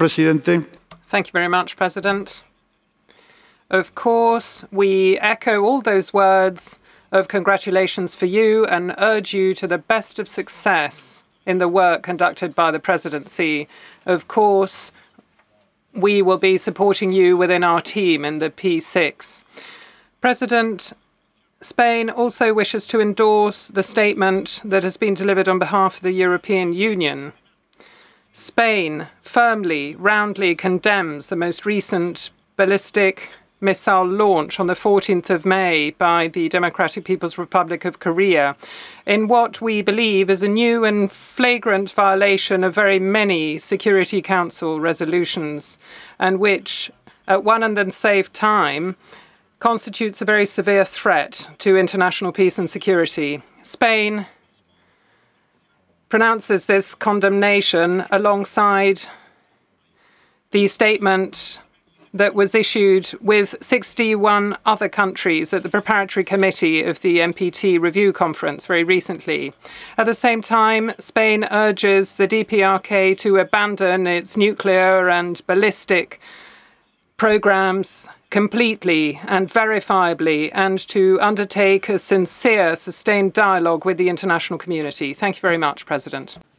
presidente. Thank you very much, President. Of course, we echo all those words of congratulations for you and urge you to the best of success in the work conducted by the presidency. Of course, we will be supporting you within our team in the P6. President, Spain also wishes to endorse the statement that has been delivered on behalf of the European Union. Spain firmly, roundly condemns the most recent ballistic missile launch on the 14th of May by the Democratic People's Republic of Korea in what we believe is a new and flagrant violation of very many Security Council resolutions, and which, at one and the same time, constitutes a very severe threat to international peace and security. Spain pronounces this condemnation alongside the statement that was issued with 61 other countries at the preparatory committee of the NPT review conference very recently. At the same time, Spain urges the DPRK to abandon its nuclear and ballistic programs completely and verifiably, and to undertake a sincere, sustained dialogue with the international community. Thank you very much, President.